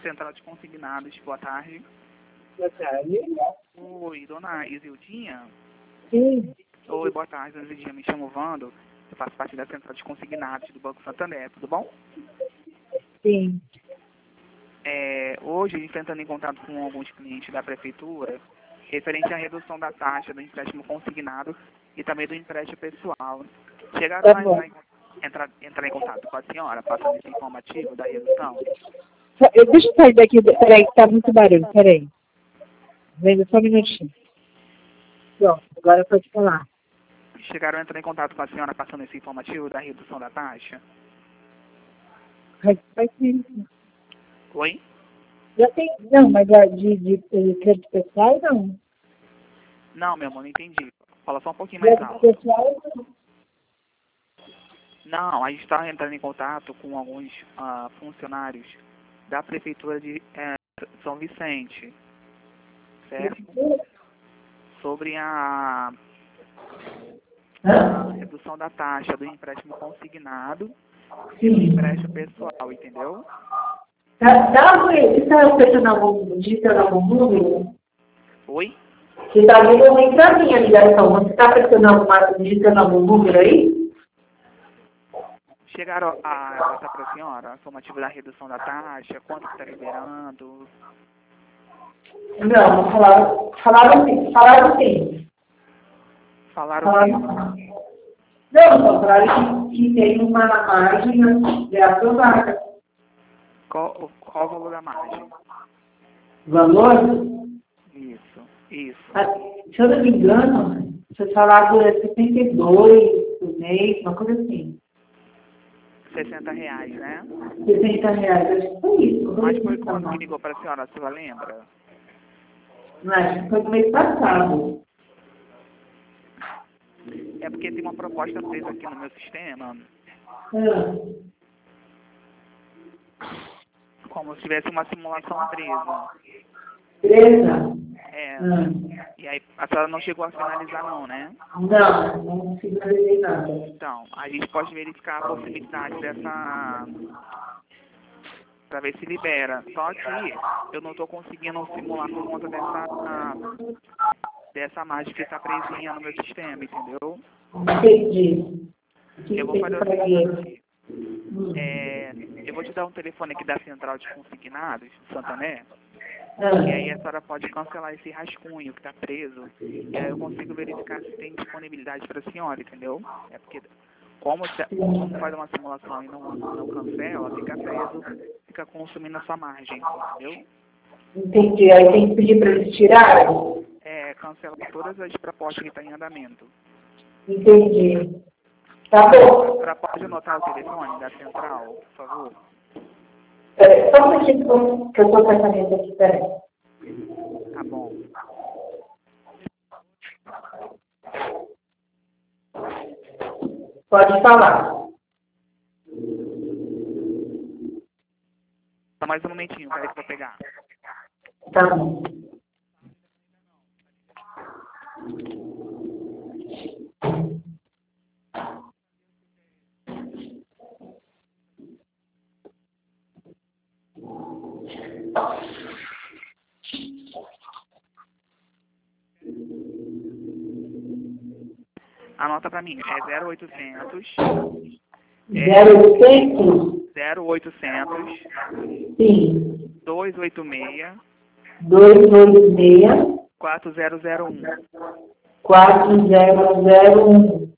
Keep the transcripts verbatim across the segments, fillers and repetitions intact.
Central de Consignados. Boa tarde. Boa tarde. Oi, dona Isildinha? Sim. Oi, boa tarde, dona Isildinha. Me chamo Vando. Eu faço parte da Central de Consignados do Banco Santander. Tudo bom? Sim. É, hoje, enfrentando em contato com alguns clientes da Prefeitura, referente à redução da taxa do empréstimo consignado e também do empréstimo pessoal. Chegaram Tá a bom. entrar em, entrar, entrar em contato com a senhora, passando esse informativo da redução? Só- eu- Deixa eu sair daqui. Peraí, que tá muito barulho. Peraí. Vem só um minutinho. Pronto, agora pode falar. Chegaram a entrar em contato com a senhora, passando esse informativo da redução da taxa? Vai, vai sim. Oi? Já tem. Não, mas a de, de, de crédito pessoal, não. Não, meu amor, não entendi. Fala só um pouquinho mais Crédito alto. pessoal, não. Não, a gente está entrando em contato com alguns ah, funcionários da Prefeitura de eh, São Vicente, certo? Sobre a, a redução da taxa do empréstimo consignado e do empréstimo pessoal, entendeu? Tá, tá ruim. Você está apertando algum, digitando algum número? Oi? Que está vindo ruim para mim a ligação. Você está apertando alguma, digitando algum número aí? Chegaram a passar para a senhora informativo da redução da taxa, quanto está liberando? Não, falaram, falaram sim, falaram sim. Falaram o Falaram, quê? não, não, falaram que, que tem uma margem de aprovada. Qual, qual o valor da margem? Valor? Isso, isso. Ah, se eu não me engano, você falaram por sessenta e dois por mês, uma coisa assim. sessenta reais, né? sessenta reais, acho que foi isso. Mas foi quando que ligou para a senhora, a senhora lembra? Acho que foi no mês passado. É porque tem uma proposta presa aqui no meu sistema, Ah, como se tivesse uma simulação presa. beleza? É, Ah, e aí a senhora não chegou a finalizar não, né? não, não finalizei nada. Então, a gente pode verificar a possibilidade dessa, para ver se libera. Só que eu não estou conseguindo simular por conta dessa, dessa margem que está presinha no meu sistema, entendeu? Entendi. O que Eu vou tem fazer que o fazer? seguinte, é, eu vou te dar um telefone aqui da Central de Consignados, do Santander, e aí a Ah, senhora pode cancelar esse rascunho que está preso, e aí eu consigo verificar se tem disponibilidade para a senhora, entendeu? É porque, como, se- como faz uma simulação e não, não cancela, fica preso, fica consumindo a sua margem, entendeu? entendi. Aí tem que pedir para eles tirarem? É, cancela todas as propostas que estão em andamento. Entendi. Tá bom. Pra, pode anotar o telefone da Central, por favor? Peraí, só um minutinho que eu estou com essa mesa aqui, peraí. Tá bom. Pode falar. Só mais um momentinho, peraí que eu vou pegar. Tá bom. Anota pra mim, é zero oitocentos, Zero oitocentos? zero oitocentos, Sim. dois oito seis, Dois oito seis, quatro zero zero um. quatro zero zero um.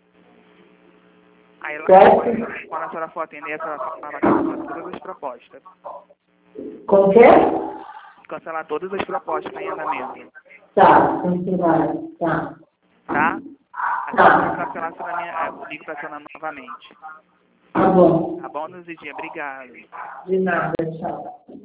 Aí lá, Certo? quando a senhora for atender, a senhora fala cancelar todas as propostas. Como que é? Cancelar todas as propostas que estão em andamento. Tá, cancelado. Tá. Tá? Assim que Tá. eu cancelar, a senhora me, eu ligo pra senhora novamente. Tá bom. Tá bom, Nuzidia? Obrigado. De nada, tchau.